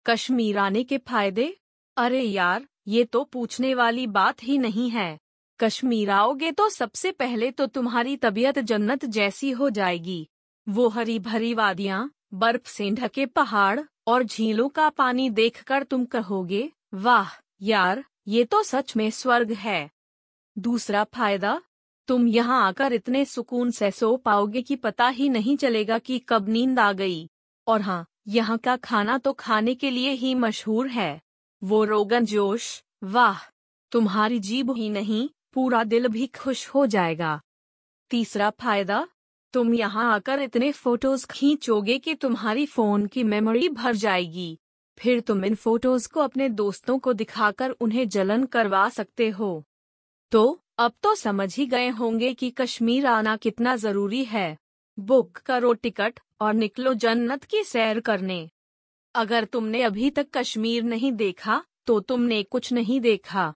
कश्मीर आने के फायदे? अरे यार, ये तो पूछने वाली बात ही नहीं है। कश्मीर आओगे तो सबसे पहले तो तुम्हारी तबीयत जन्नत जैसी हो जाएगी। वो हरी भरी वादियां, बर्फ से ढके पहाड़ और झीलों का पानी देखकर तुम कहोगे, वाह यार, ये तो सच में स्वर्ग है। दूसरा फायदा, तुम यहाँ आकर इतने सुकून से सो पाओगे कि पता ही नहीं चलेगा कि कब नींद आ गई। और हाँ, यहाँ का खाना तो खाने के लिए ही मशहूर है। वो रोगन जोश, वाह, तुम्हारी जीभ ही नहीं, पूरा दिल भी खुश हो जाएगा। तीसरा फायदा, तुम यहाँ आकर इतने फोटोज खींचोगे कि तुम्हारी फोन की मेमोरी भर जाएगी। फिर तुम इन फोटोज को अपने दोस्तों को दिखाकर उन्हें जलन करवा सकते हो। तो अब तो समझ ही गए होंगे कि कश्मीर आना कितना जरूरी है। बुक करो टिकट और निकलो जन्नत की सैर करने। अगर तुमने अभी तक कश्मीर नहीं देखा, तो तुमने कुछ नहीं देखा।